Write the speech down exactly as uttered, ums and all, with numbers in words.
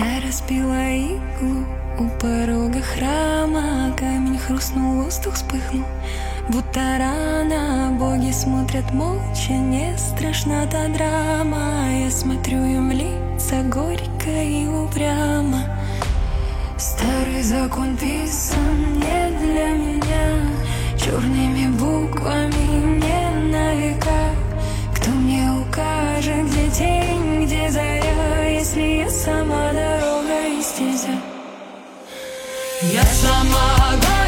Я разбила иглу у порога храма, камень хрустнул, воздух вспыхнул, будто рана. Боги смотрят молча, не страшна та драма. Я смотрю им в лица горько и упрямо. Старый закон писан не для меня, черными буквами не на века. Кто мне укажет, где день, где заря, если я сама дорога и стезя? Я сама